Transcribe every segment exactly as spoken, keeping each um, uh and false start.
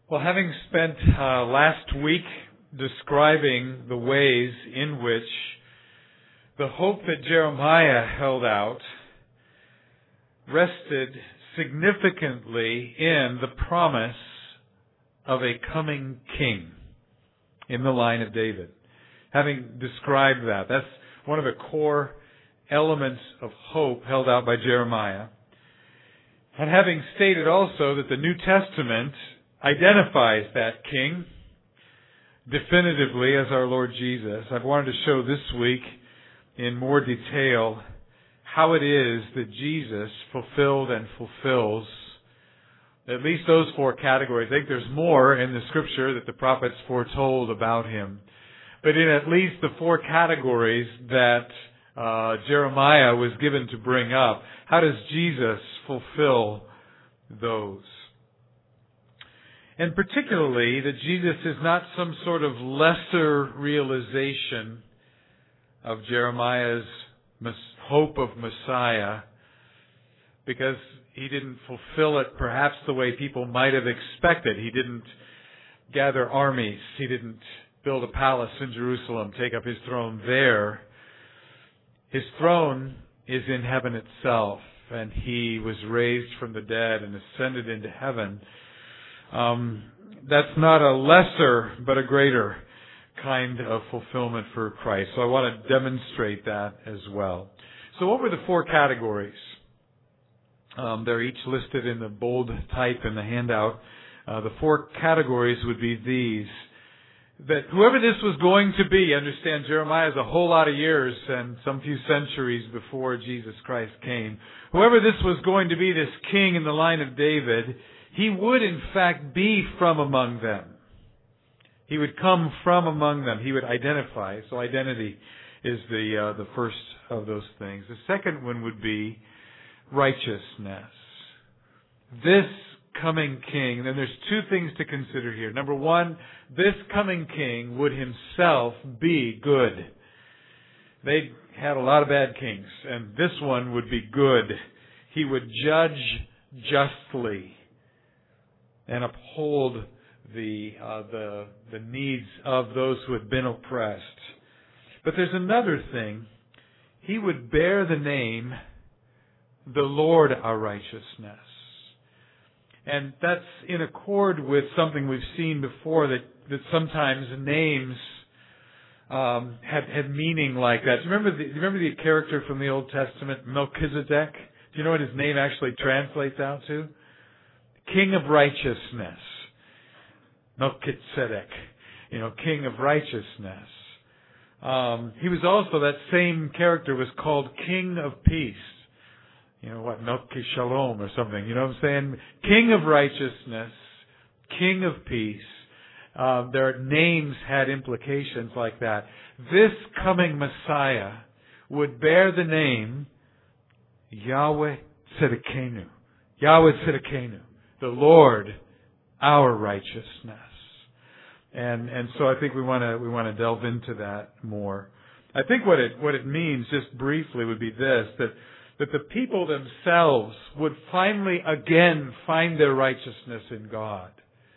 Well, having spent uh, last week describing the ways in which the hope that Jeremiah held out rested significantly in the promise of a coming king in the line of David. Having described that, that's one of the core elements of hope held out by Jeremiah. And having stated also that the New Testament identifies that king definitively as our Lord Jesus, I've wanted to show this week in more detail how it is that Jesus fulfilled and fulfills at least those four categories. I think there's more in the Scripture that the prophets foretold about Him. But in at least the four categories that uh, Jeremiah was given to bring up, how does Jesus fulfill those? And particularly that Jesus is not some sort of lesser realization of Jeremiah's hope of Messiah, because he didn't fulfill it perhaps the way people might have expected. He didn't gather armies. He didn't build a palace in Jerusalem, take up his throne there. His throne is in heaven itself, and he was raised from the dead and ascended into heaven. Um, that's not a lesser, but a greater kind of fulfillment for Christ. So I want to demonstrate that as well. So what were the four categories? Um, they're each listed in the bold type in the handout. Uh, the four categories would be these. That whoever this was going to be, understand Jeremiah is a whole lot of years and some few centuries before Jesus Christ came. Whoever this was going to be, this king in the line of David, he would in fact be from among them. He would come from among them. He would identify. So identity is the uh, the first of those things. The second one would be righteousness. This coming king, and then there's two things to consider here. Number one, this coming king would himself be good. They had a lot of bad kings, and this one would be good. He would judge justly and uphold the uh, the the needs of those who had been oppressed. But there's another thing. He would bear the name, the Lord our righteousness. And that's in accord with something we've seen before, that, that sometimes names um, had, had meaning like that. Do you remember the, do you remember the character from the Old Testament, Melchizedek? Do you know what his name actually translates out to? King of righteousness. Melchizedek, you know, King of righteousness. Um, he was also, that same character was called King of peace. You know what, Melchi Shalom or something, you know what I'm saying? King of righteousness, King of peace. Uh, their names had implications like that. This coming Messiah would bear the name Yahweh Tzedekenu. Yahweh Tzedekenu. The Lord, our righteousness. And and so I think we want to we want to delve into that more. I think what it what it means, just briefly, would be this, that that the people themselves would finally again find their righteousness in God.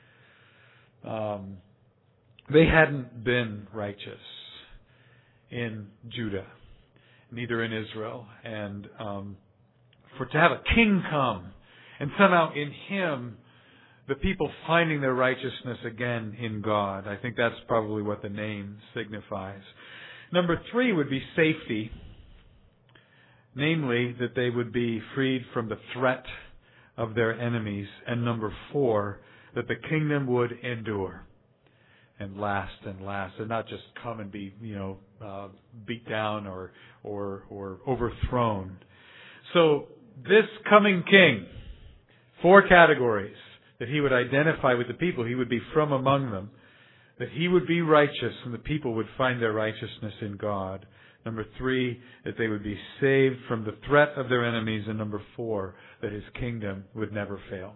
Um, they hadn't been righteous in Judah, neither in Israel, and um, for to have a king come and somehow in Him the people finding their righteousness again in God. I think that's probably what the name signifies. Number three would be safety. Namely, that they would be freed from the threat of their enemies. And number four, that the kingdom would endure and last and last, and not just come and be, you know, uh, beat down or or or overthrown. So this coming king, four categories. That he would identify with the people. He would be from among them. That he would be righteous and the people would find their righteousness in God. Number three, that they would be saved from the threat of their enemies. And number four, that his kingdom would never fail.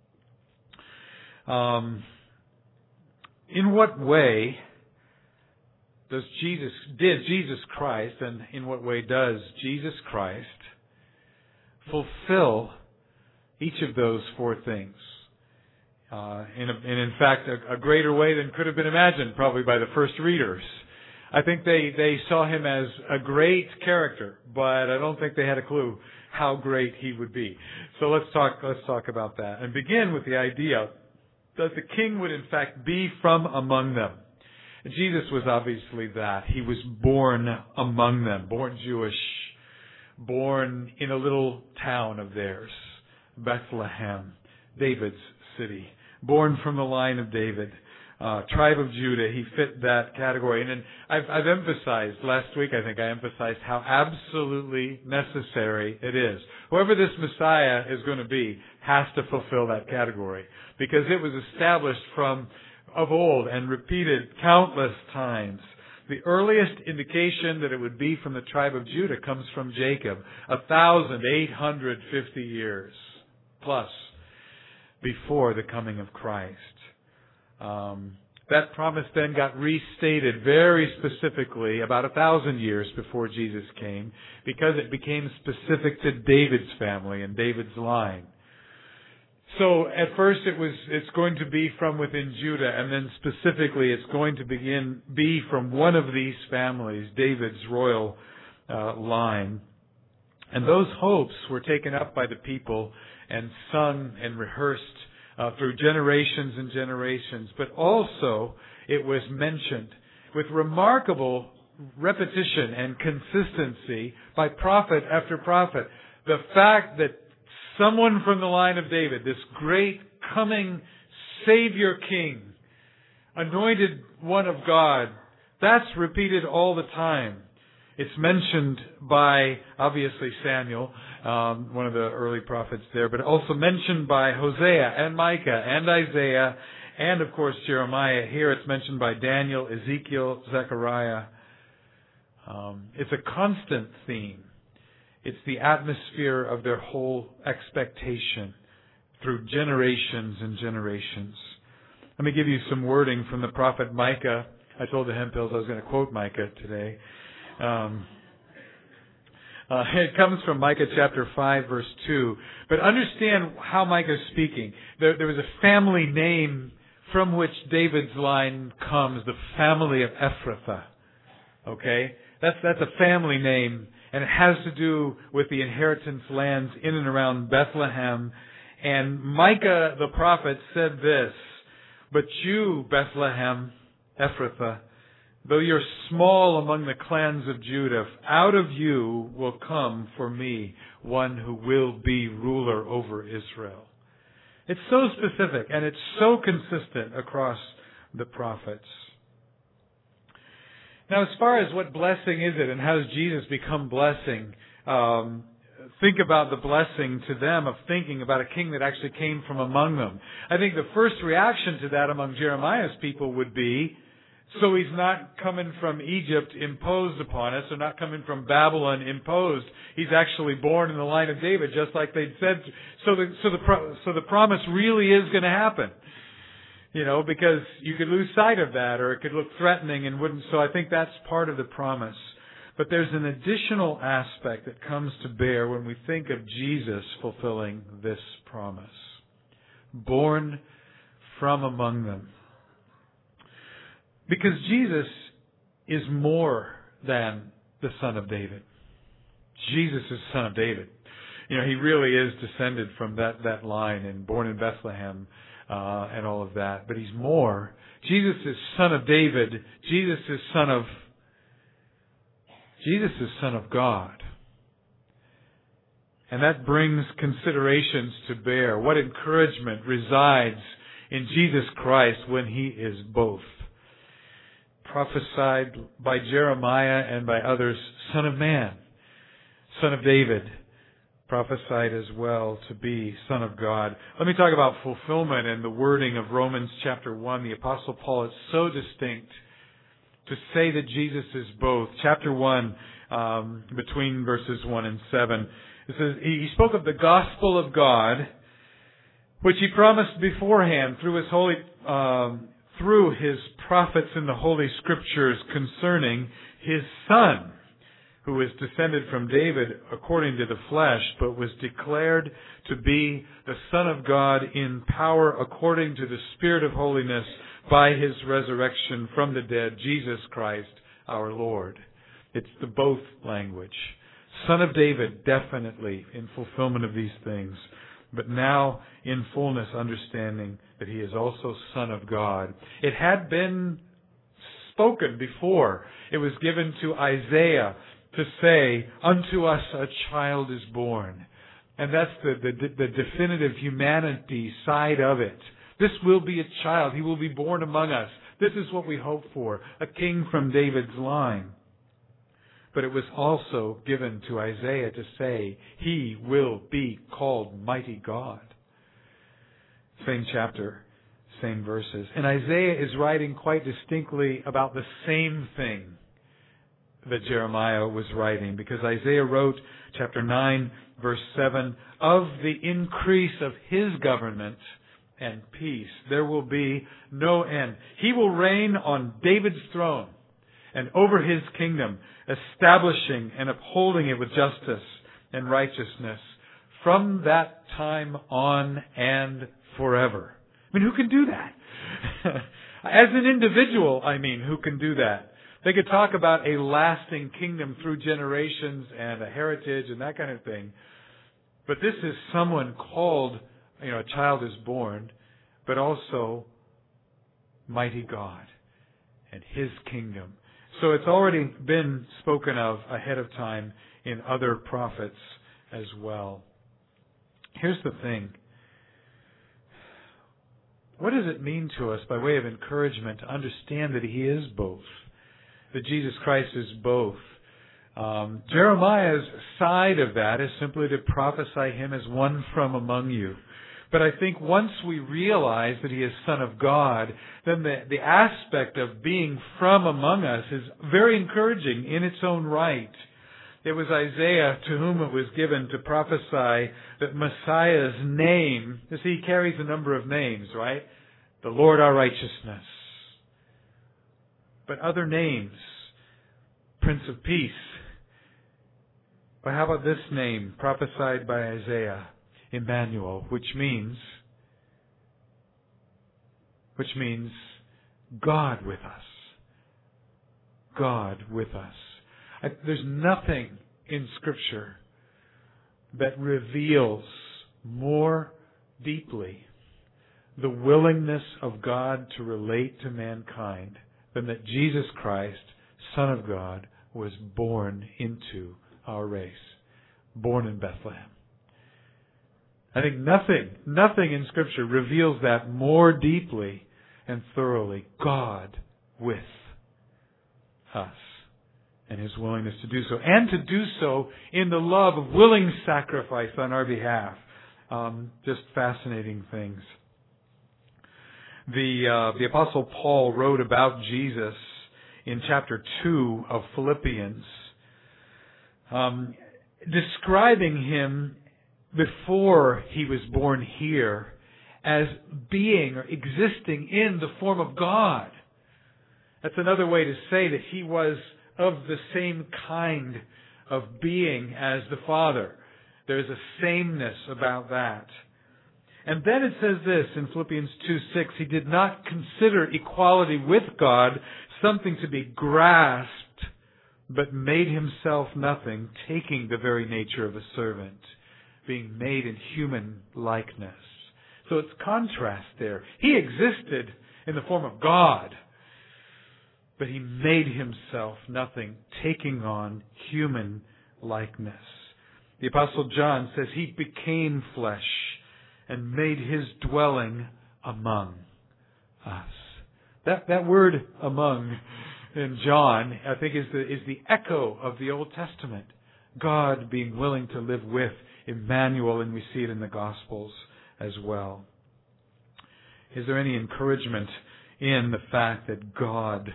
Um, in what way does Jesus, did Jesus Christ, and in what way does Jesus Christ fulfill each of those four things? uh, in, a, in in fact a, a greater way than could have been imagined, probably by the first readers. I think they, they saw him as a great character, but I don't think they had a clue how great he would be. So let's talk let's talk about that and begin with the idea that the king would in fact be from among them. Jesus was obviously that. He was born among them, born Jewish, born in a little town of theirs, Bethlehem, David's city, born from the line of David, uh, tribe of Judah. He fit that category. And then I've, I've emphasized, last week I think I emphasized how absolutely necessary it is. Whoever this Messiah is going to be has to fulfill that category, because it was established from of old and repeated countless times. The earliest indication that it would be from the tribe of Judah comes from Jacob, a thousand eight hundred fifty years plus before the coming of Christ. Um, that promise then got restated very specifically about a thousand years before Jesus came, because it became specific to David's family and David's line. So at first it was, it's going to be from within Judah, and then specifically it's going to begin, be from one of these families, David's royal uh, line. And those hopes were taken up by the people and sung and rehearsed uh, through generations and generations. But also it was mentioned with remarkable repetition and consistency by prophet after prophet. The fact that someone from the line of David, this great coming Savior King, anointed one of God, that's repeated all the time. It's mentioned by, obviously, Samuel, um, one of the early prophets there, but also mentioned by Hosea and Micah and Isaiah and, of course, Jeremiah. Here it's mentioned by Daniel, Ezekiel, Zechariah. Um, it's a constant theme. It's the atmosphere of their whole expectation through generations and generations. Let me give you some wording from the prophet Micah. I told the Hempills I was going to quote Micah today. Um, uh, it comes from Micah chapter five, verse two. But understand how Micah is speaking. There, there was a family name from which David's line comes, the family of Ephrathah. Okay? That's, that's a family name. And it has to do with the inheritance lands in and around Bethlehem. And Micah the prophet said this, "But you, Bethlehem, Ephrathah, though you're small among the clans of Judah, out of you will come for me one who will be ruler over Israel." It's so specific and it's so consistent across the prophets. Now, as far as what blessing is it and how does Jesus become blessing, um, think about the blessing to them of thinking about a king that actually came from among them. I think the first reaction to that among Jeremiah's people would be, so he's not coming from Egypt imposed upon us, or not coming from Babylon imposed. He's actually born in the line of David, just like they'd said. So the, so the, so the promise really is going to happen. You know, because you could lose sight of that, or it could look threatening and wouldn't. So I think that's part of the promise. But there's an additional aspect that comes to bear when we think of Jesus fulfilling this promise. Born from among them. Because Jesus is more than the Son of David. Jesus is Son of David. You know, he really is descended from that, that line and born in Bethlehem. Uh, and all of that. But he's more. Jesus is Son of David. Jesus is Son of, Jesus is Son of God. And that brings considerations to bear. What encouragement resides in Jesus Christ when He is both. Prophesied by Jeremiah and by others, Son of Man, Son of David. Prophesied as well to be Son of God. Let me talk about fulfillment and the wording of Romans chapter one. The Apostle Paul is so distinct to say that Jesus is both. Chapter one, um, between verses one and seven, it says, he spoke of the gospel of God, which He promised beforehand through His holy, um, through His prophets in the Holy Scriptures concerning His Son, who was descended from David according to the flesh, but was declared to be the Son of God in power according to the Spirit of holiness by His resurrection from the dead, Jesus Christ our Lord. It's the both language. Son of David, definitely in fulfillment of these things, but now in fullness understanding that He is also Son of God. It had been spoken before. It was given to Isaiah to say, unto us a child is born. And that's the, the, the definitive humanity side of it. This will be a child. He will be born among us. This is what we hope for, a king from David's line. But it was also given to Isaiah to say, He will be called Mighty God. Same chapter, same verses. And Isaiah is writing quite distinctly about the same thing that Jeremiah was writing, because Isaiah wrote, chapter nine, verse seven, of the increase of His government and peace there will be no end. He will reign on David's throne and over His kingdom, establishing and upholding it with justice and righteousness from that time on and forever. I mean, who can do that? As an individual, I mean, who can do that? They could talk about a lasting kingdom through generations and a heritage and that kind of thing. But this is someone called, you know, a child is born, but also Mighty God and His kingdom. So it's already been spoken of ahead of time in other prophets as well. Here's the thing. What does it mean to us by way of encouragement to understand that He is both? That Jesus Christ is both. Um, Jeremiah's side of that is simply to prophesy Him as one from among you. But I think once we realize that He is Son of God, then the, the aspect of being from among us is very encouraging in its own right. It was Isaiah to whom it was given to prophesy that Messiah's name, you see, He carries a number of names, right? The Lord our righteousness. But other names, Prince of Peace. But how about this name prophesied by Isaiah? Emmanuel, which means, which means God with us. God with us. I, there's nothing in Scripture that reveals more deeply the willingness of God to relate to mankind than that Jesus Christ, Son of God, was born into our race, born in Bethlehem. I think nothing, nothing in Scripture reveals that more deeply and thoroughly. God with us and His willingness to do so. And to do so in the love of willing sacrifice on our behalf. Um, just fascinating things. The, uh, the Apostle Paul wrote about Jesus in chapter two of Philippians, um, describing Him before He was born here as being or existing in the form of God. That's another way to say that He was of the same kind of being as the Father. There's a sameness about that. And then it says this in Philippians two six, He did not consider equality with God something to be grasped, but made Himself nothing, taking the very nature of a servant, being made in human likeness. So it's contrast there. He existed in the form of God, but He made Himself nothing, taking on human likeness. The Apostle John says He became flesh and made His dwelling among us. That that word among in John, I think, is the is the echo of the Old Testament. God being willing to live with Emmanuel, and we see it in the Gospels as well. Is there any encouragement in the fact that God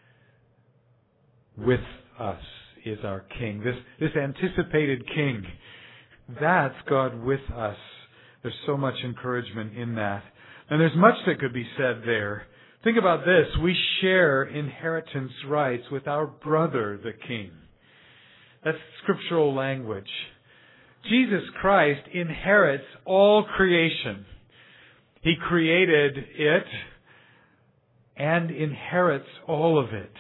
with us is our King? This this anticipated King, that's God with us. There's so much encouragement in that. And there's much that could be said there. Think about this. We share inheritance rights with our brother, the King. That's scriptural language. Jesus Christ inherits all creation. He created it and inherits all of it.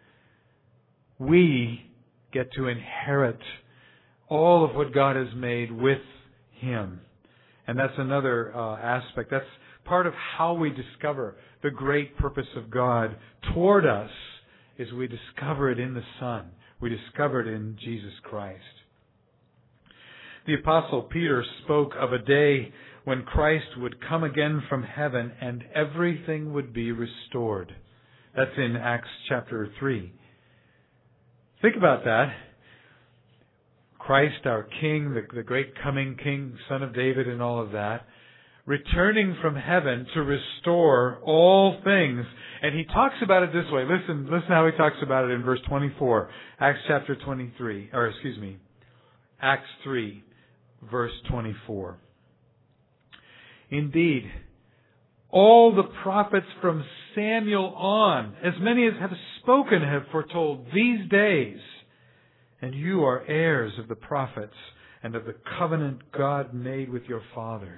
We get to inherit all of what God has made with Him. And that's another uh, aspect. That's part of how we discover the great purpose of God toward us, is we discover it in the Son. We discover it in Jesus Christ. The Apostle Peter spoke of a day when Christ would come again from heaven and everything would be restored. That's in Acts chapter three. Think about that. Christ, our King, the, the great coming King, Son of David and all of that, returning from heaven to restore all things. And he talks about it this way. Listen, listen how he talks about it in verse twenty-four. Acts chapter twenty-three, or excuse me, Acts three, verse twenty-four. Indeed, all the prophets from Samuel on, as many as have spoken, have foretold these days. And you are heirs of the prophets and of the covenant God made with your fathers.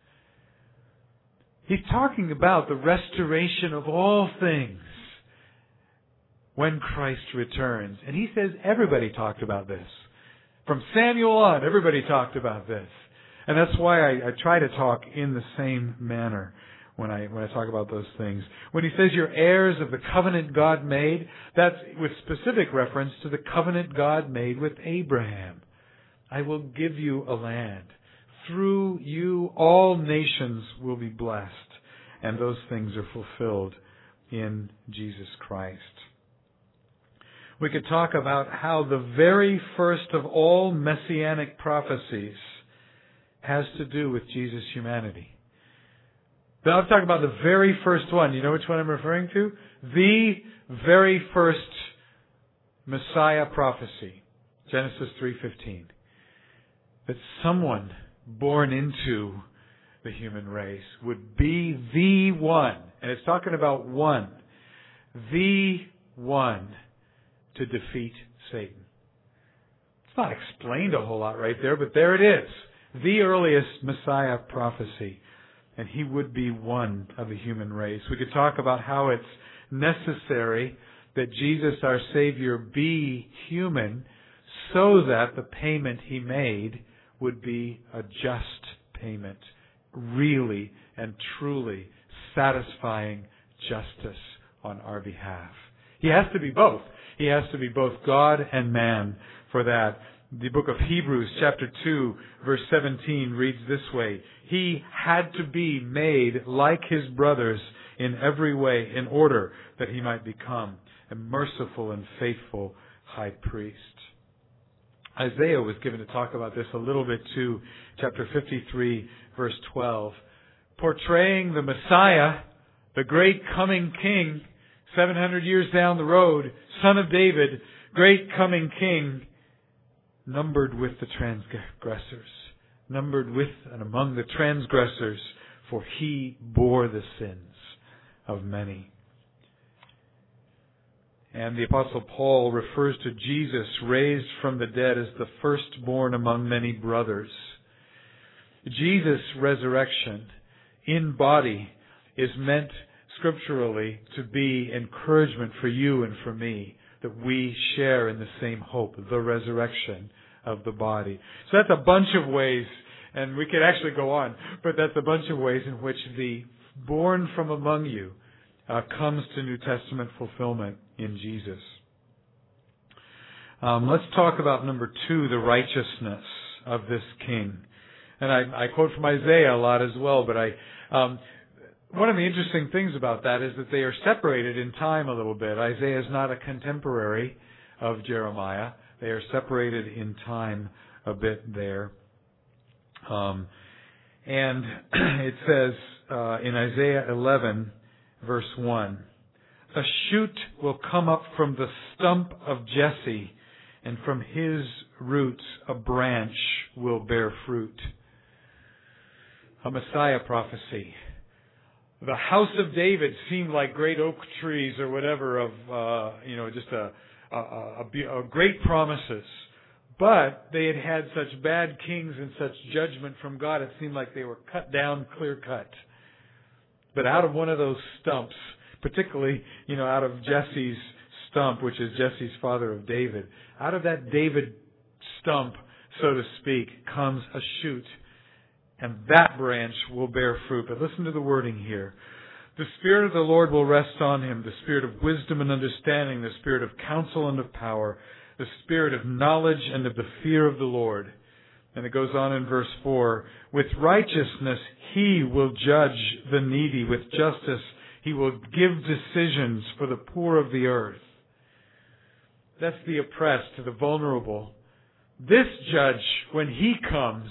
He's talking about the restoration of all things when Christ returns. And he says everybody talked about this. From Samuel on, everybody talked about this. And that's why I, I try to talk in the same manner when I when I talk about those things. When he says you're heirs of the covenant God made, that's with specific reference to the covenant God made with Abraham. I will give you a land. Through you all nations will be blessed. And those things are fulfilled in Jesus Christ. We could talk about how the very first of all messianic prophecies has to do with Jesus' humanity. Now I'm talking about the very first one. You know which one I'm referring to? The very first Messiah prophecy. Genesis three fifteen. That someone born into the human race would be the one. And it's talking about one. The one to defeat Satan. It's not explained a whole lot right there, but there it is. The earliest Messiah prophecy. And he would be one of the human race. We could talk about how it's necessary that Jesus, our Savior, be human so that the payment he made would be a just payment, really and truly satisfying justice on our behalf. He has to be both. He has to be both God and man for that. The book of Hebrews chapter two verse seventeen reads this way. He had to be made like his brothers in every way in order that he might become a merciful and faithful high priest. Isaiah was given to talk about this a little bit too. Chapter fifty-three verse twelve. Portraying the Messiah, the great coming King, seven hundred years down the road, Son of David, great coming King, numbered with the transgressors, numbered with and among the transgressors, for he bore the sins of many. And the Apostle Paul refers to Jesus raised from the dead as the firstborn among many brothers. Jesus' resurrection in body is meant scripturally to be encouragement for you and for me, that we share in the same hope, the resurrection of the body. So that's a bunch of ways, and we could actually go on, but that's a bunch of ways in which the born from among you uh, comes to New Testament fulfillment in Jesus. Um, let's talk about number two, the righteousness of this King. And I, I quote from Isaiah a lot as well, but I um, one of the interesting things about that is that they are separated in time a little bit. Isaiah is not a contemporary of Jeremiah. They are separated in time a bit there. Um, and it says uh, in Isaiah eleven, verse one, a shoot will come up from the stump of Jesse, and from his roots a branch will bear fruit. A Messiah prophecy. The house of David seemed like great oak trees or whatever of, uh, you know, just a, a, a, a great promises. But they had had such bad kings and such judgment from God, it seemed like they were cut down clear cut. But out of one of those stumps, particularly, you know, out of Jesse's stump, which is Jesse's father of David, out of that David stump, so to speak, comes a shoot. And that branch will bear fruit. But listen to the wording here. The Spirit of the Lord will rest on him, the Spirit of wisdom and understanding, the Spirit of counsel and of power, the Spirit of knowledge and of the fear of the Lord. And it goes on in verse four. With righteousness he will judge the needy. With justice he will give decisions for the poor of the earth. That's the oppressed, the vulnerable. This judge, when he comes,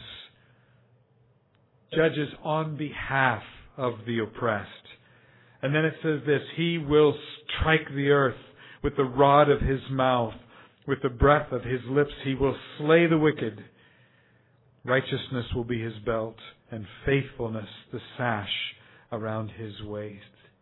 judges on behalf of the oppressed. And then it says this, he will strike the earth with the rod of his mouth. With the breath of his lips he will slay the wicked. Righteousness will be his belt, and faithfulness the sash around his waist.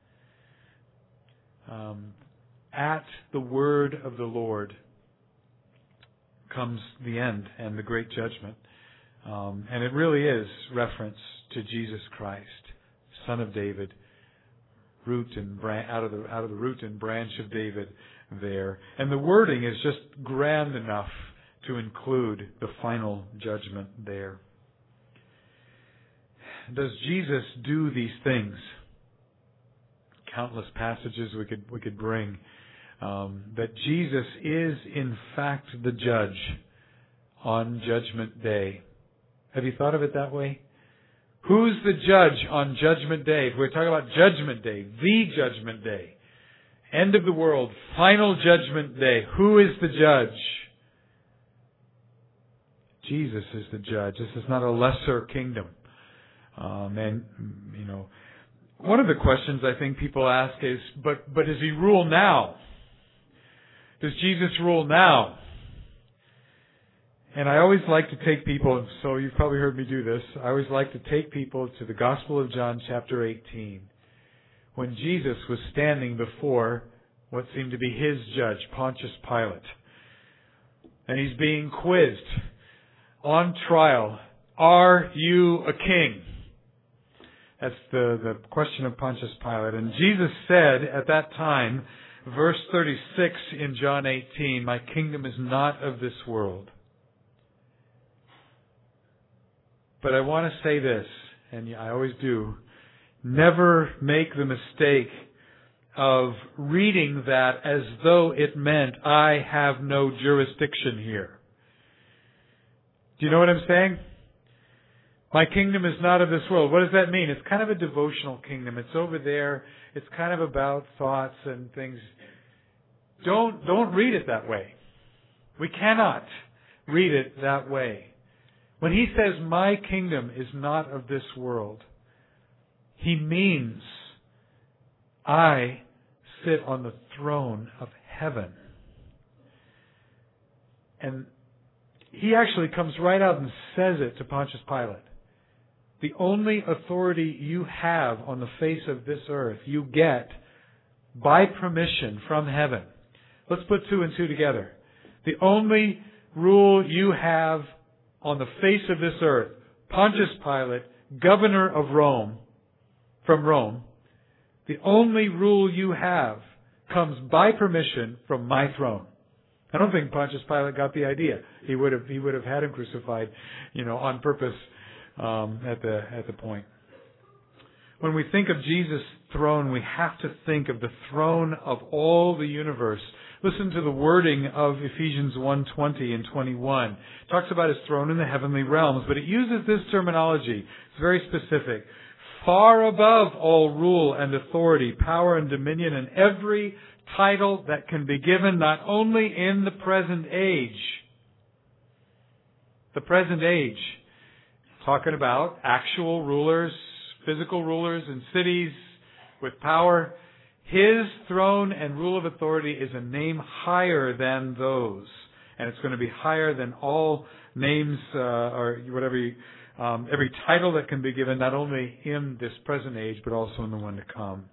Um, at the word of the Lord comes the end and the great judgment. Um, and it really is reference to Jesus Christ, Son of David, root and bran- out of the out of the root and branch of David there. And the wording is just grand enough to include the final judgment there. Does Jesus do these things? Countless passages we could we could bring. Um, that Jesus is in fact the judge on Judgment Day. Have you thought of it that way? Who's the judge on Judgment Day? If we're talking about Judgment Day, the Judgment Day, end of the world, final Judgment Day, who is the judge? Jesus is the judge. This is not a lesser kingdom. Um, and, you know, one of the questions I think people ask is, but, but does he rule now? Does Jesus rule now? And I always like to take people, so you've probably heard me do this, I always like to take people to the Gospel of John chapter eighteen, when Jesus was standing before what seemed to be his judge, Pontius Pilate. And he's being quizzed on trial. Are you a king? That's the, the question of Pontius Pilate. And Jesus said at that time, verse thirty-six in John eighteen, my kingdom is not of this world. But I want to say this, and I always do, never make the mistake of reading that as though it meant I have no jurisdiction here. Do you know what I'm saying? My kingdom is not of this world. What does that mean? It's kind of a devotional kingdom. It's over there. It's kind of about thoughts and things. Don't, don't read it that way. We cannot read it that way. When he says, my kingdom is not of this world, he means I sit on the throne of heaven. And he actually comes right out and says it to Pontius Pilate. The only authority you have on the face of this earth, you get by permission from heaven. Let's put two and two together. The only rule you have on the face of this earth, Pontius Pilate, governor of Rome, from Rome, the only rule you have comes by permission from my throne. I don't think Pontius Pilate got the idea. He would have he would have had him crucified, you know, on purpose um, at the at the point. When we think of Jesus' throne, we have to think of the throne of all the universe. Listen to the wording of Ephesians one twenty and twenty-one. It talks about his throne in the heavenly realms, but it uses this terminology. It's very specific. Far above all rule and authority, power and dominion, and every title that can be given not only in the present age. The present age. Talking about actual rulers, physical rulers in cities with power. His throne and rule of authority is a name higher than those. And it's going to be higher than all names uh, or whatever, you, um, every title that can be given, not only in this present age, but also in the one to come.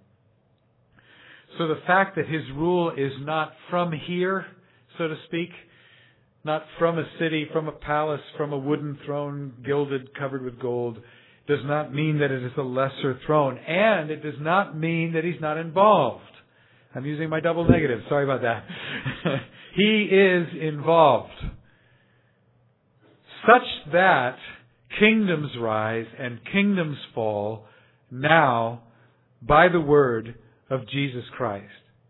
So the fact that his rule is not from here, so to speak, not from a city, from a palace, from a wooden throne, gilded, covered with gold, does not mean that it is a lesser throne. And it does not mean that He's not involved. I'm using my double negative. Sorry about that. He is involved. Such that kingdoms rise and kingdoms fall now by the word of Jesus Christ.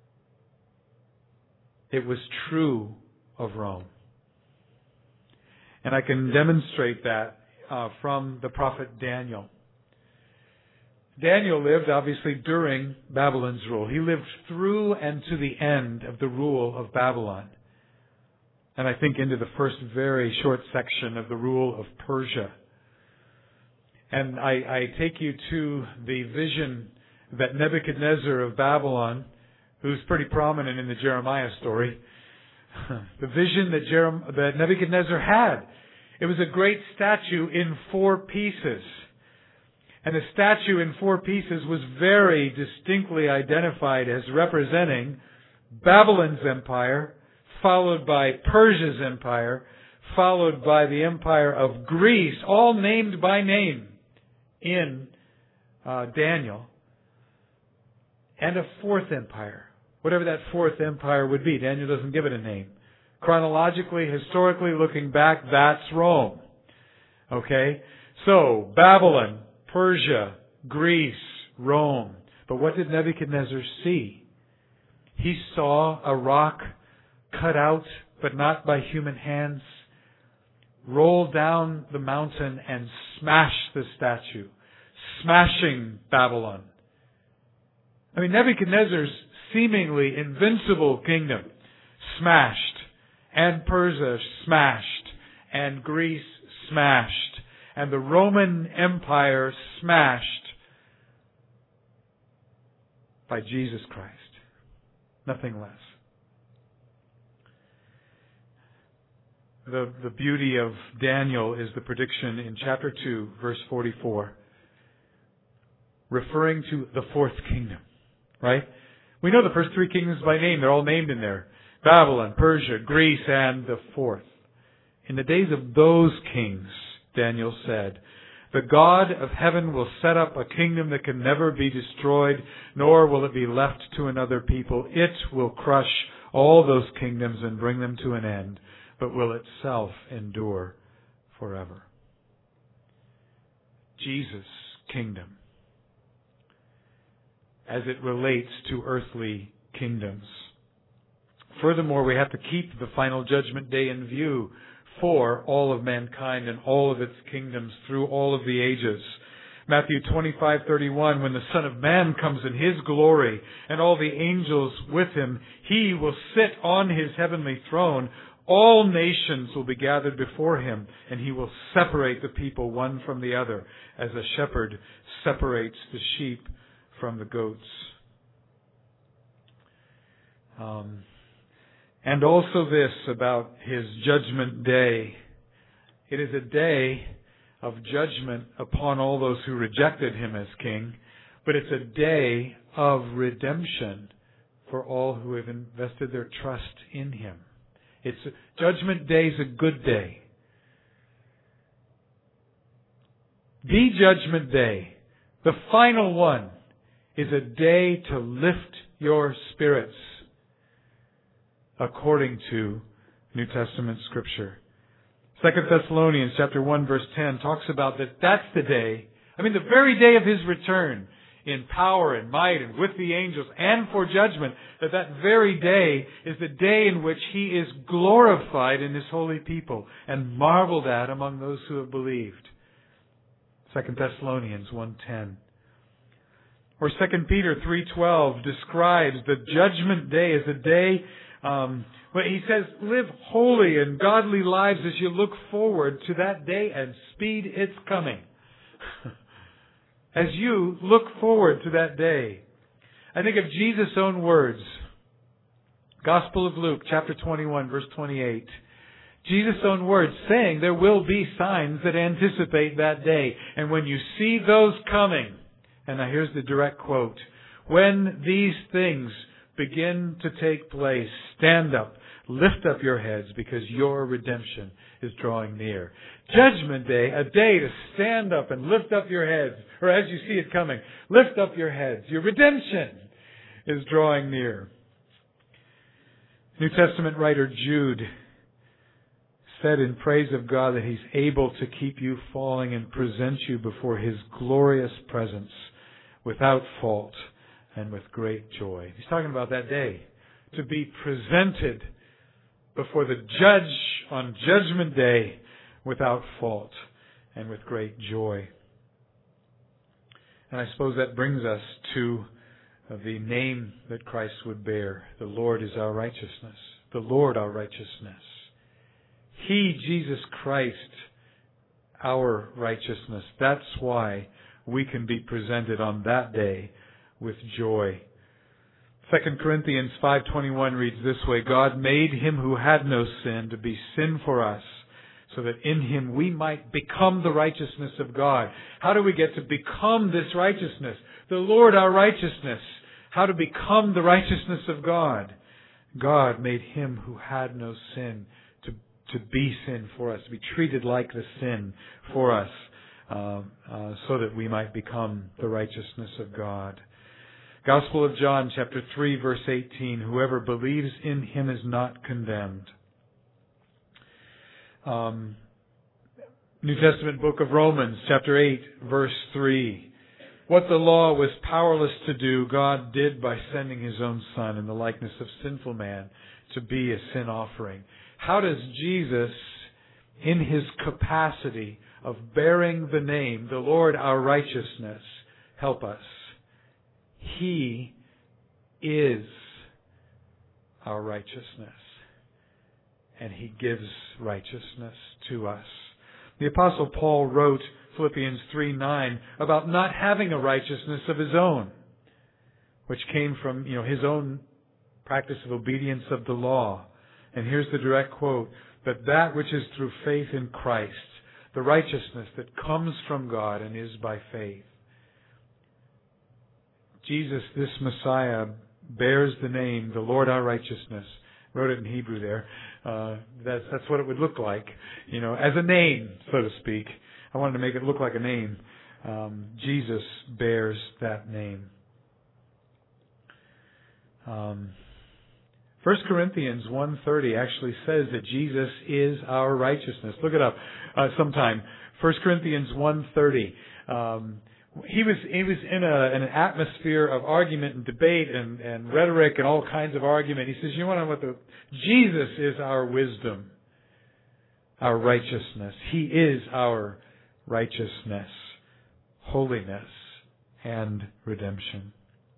It was true of Rome. And I can demonstrate that uh, from the prophet Daniel. Daniel lived, obviously, during Babylon's rule. He lived through and to the end of the rule of Babylon. And I think into the first very short section of the rule of Persia. And I, I take you to the vision that Nebuchadnezzar of Babylon, who's pretty prominent in the Jeremiah story, the vision that, Jerem- that Nebuchadnezzar had. It was a great statue in four pieces. And the statue in four pieces was very distinctly identified as representing Babylon's empire, followed by Persia's empire, followed by the empire of Greece, all named by name in uh, Daniel, and a fourth empire. Whatever that fourth empire would be. Daniel doesn't give it a name. Chronologically, historically, looking back, that's Rome. Okay? So, Babylon, Persia, Greece, Rome. But what did Nebuchadnezzar see? He saw a rock cut out, but not by human hands, roll down the mountain and smash the statue, smashing Babylon. I mean, Nebuchadnezzar's seemingly invincible kingdom smashed, and Persia smashed, and Greece smashed, and the Roman Empire smashed by Jesus Christ. Nothing less. The, the beauty of Daniel is the prediction in chapter two, verse forty-four, referring to the fourth kingdom, right? We know the first three kingdoms by name. They're all named in there. Babylon, Persia, Greece, and the fourth. In the days of those kings, Daniel said, the God of heaven will set up a kingdom that can never be destroyed, nor will it be left to another people. It will crush all those kingdoms and bring them to an end, but will itself endure forever. Jesus' kingdom, as it relates to earthly kingdoms. Furthermore, we have to keep the final judgment day in view for all of mankind and all of its kingdoms through all of the ages. Matthew twenty-five thirty-one, when the Son of Man comes in His glory and all the angels with Him, He will sit on His heavenly throne. All nations will be gathered before Him, and He will separate the people one from the other, as a shepherd separates the sheep from the goats. Um, and also this about His judgment day. It is a day of judgment upon all those who rejected Him as King, but it's a day of redemption for all who have invested their trust in Him. It's Judgment Day is a good day. The Judgment Day, the final one, is a day to lift your spirits according to New Testament Scripture. Second Thessalonians chapter one verse ten talks about that that's the day, I mean the very day of His return, in power and might and with the angels and for judgment, that that very day is the day in which He is glorified in His holy people and marveled at among those who have believed. Second Thessalonians one ten. Or Second Peter three twelve describes the judgment day as a day um, where he says, live holy and godly lives as you look forward to that day and speed its coming. As you look forward to that day. I think of Jesus' own words. Gospel of Luke, chapter twenty-one, verse twenty-eight. Jesus' own words saying there will be signs that anticipate that day. And when you see those coming, and now here's the direct quote, when these things begin to take place, stand up, Lift up your heads, because your redemption is drawing near. Judgment Day, a day to stand up and lift up your heads, or as you see it coming, lift up your heads. Your redemption is drawing near. New Testament writer Jude said in praise of God that He's able to keep you falling and present you before His glorious presence without fault and with great joy. He's talking about that day, to be presented before the judge on Judgment Day without fault and with great joy. And I suppose that brings us to the name that Christ would bear. The Lord is our righteousness. The Lord our righteousness. He, Jesus Christ, our righteousness. That's why we can be presented on that day with joy. Second Corinthians five twenty-one reads this way, God made Him who had no sin to be sin for us, so that in Him we might become the righteousness of God. How do we get to become this righteousness? The Lord our righteousness. How to become the righteousness of God? God made Him who had no sin to, to be sin for us, to be treated like the sin for us, uh, uh, so that we might become the righteousness of God. Gospel of John, chapter three, verse eighteen, whoever believes in Him is not condemned. Um, New Testament book of Romans, chapter eight, verse three. What the law was powerless to do, God did by sending His own Son in the likeness of sinful man to be a sin offering. How does Jesus, in His capacity of bearing the name, the Lord our righteousness, help us? He is our righteousness, and He gives righteousness to us. The Apostle Paul wrote Philippians three nine about not having a righteousness of his own, which came from, you know, his own practice of obedience of the law. And here's the direct quote, but that which is through faith in Christ, the righteousness that comes from God and is by faith. Jesus, this Messiah, bears the name, the Lord our righteousness. Wrote it in Hebrew there. Uh, that's, that's what it would look like, you know, as a name, so to speak. I wanted to make it look like a name. Um, Jesus bears that name. Um, First Corinthians one thirty actually says that Jesus is our righteousness. Look it up uh, sometime. First Corinthians one thirty. Um, He was he was in a in an atmosphere of argument and debate and, and rhetoric and all kinds of argument. He says, you want to know what the Jesus is our wisdom, our righteousness. He is our righteousness, holiness, and redemption.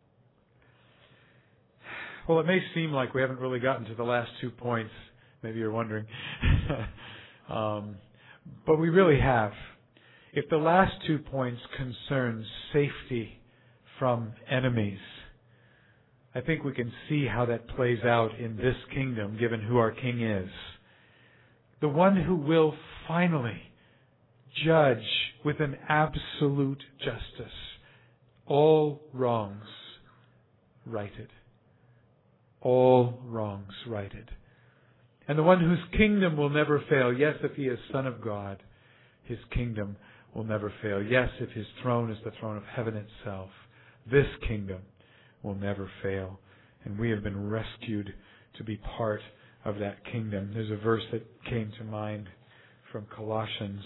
Well, it may seem like we haven't really gotten to the last two points. Maybe you're wondering, um, but we really have. If the last two points concern safety from enemies, I think we can see how that plays out in this kingdom, given who our King is. The one who will finally judge with an absolute justice all wrongs righted. All wrongs righted. And the one whose kingdom will never fail. Yes, if He is Son of God, His kingdom will never fail. Yes, if His throne is the throne of heaven itself, this kingdom will never fail. And we have been rescued to be part of that kingdom. There's a verse that came to mind from Colossians.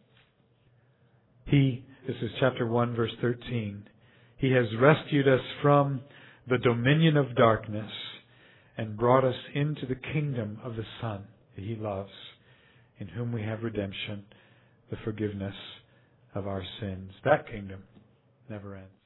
He, this is chapter one, verse thirteen, He has rescued us from the dominion of darkness and brought us into the kingdom of the Son that He loves, in whom we have redemption, the forgiveness of our sins. That kingdom never ends.